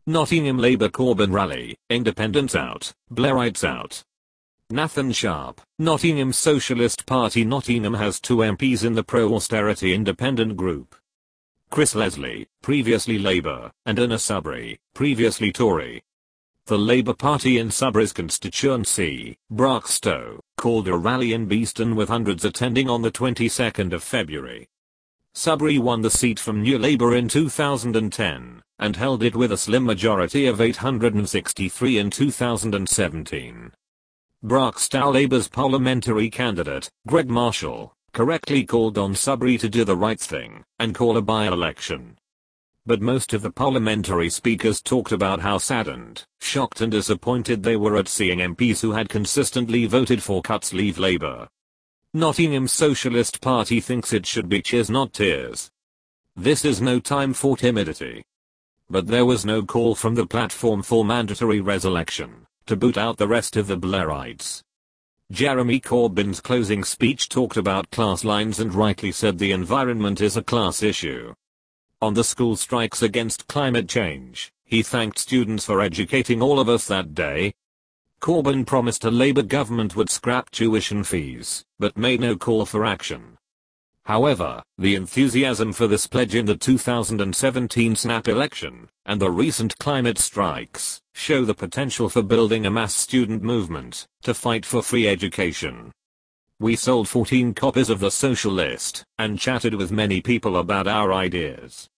Nottingham Labour Corbyn rally, independents out, Blairites out. Nathan Sharp, Nottingham Socialist Party. Nottingham has 2 MPs in the pro-austerity independent group. Chris Leslie, previously Labour, and Anna Subry, previously Tory. The Labour Party in Subry's constituency, Broxtowe, called a rally in Beeston with hundreds attending on the 22nd of February. Subry won the seat from New Labour in 2010, and held it with a slim majority of 863 in 2017. Broxtowe Labour's parliamentary candidate, Greg Marshall, correctly called on Subry to do the right thing and call a by-election. But most of the parliamentary speakers talked about how saddened, shocked and disappointed they were at seeing MPs who had consistently voted for cuts leave Labour. Nottingham Socialist Party thinks it should be cheers not tears. This is no time for timidity. But there was no call from the platform for mandatory resurrection to boot out the rest of the Blairites. Jeremy Corbyn's closing speech talked about class lines and rightly said the environment is a class issue. On the school strikes against climate change, he thanked students for educating all of us that day. Corbyn promised a Labour government would scrap tuition fees, but made no call for action. However, the enthusiasm for this pledge in the 2017 snap election, and the recent climate strikes, show the potential for building a mass student movement to fight for free education. We sold 14 copies of The Socialist, and chatted with many people about our ideas.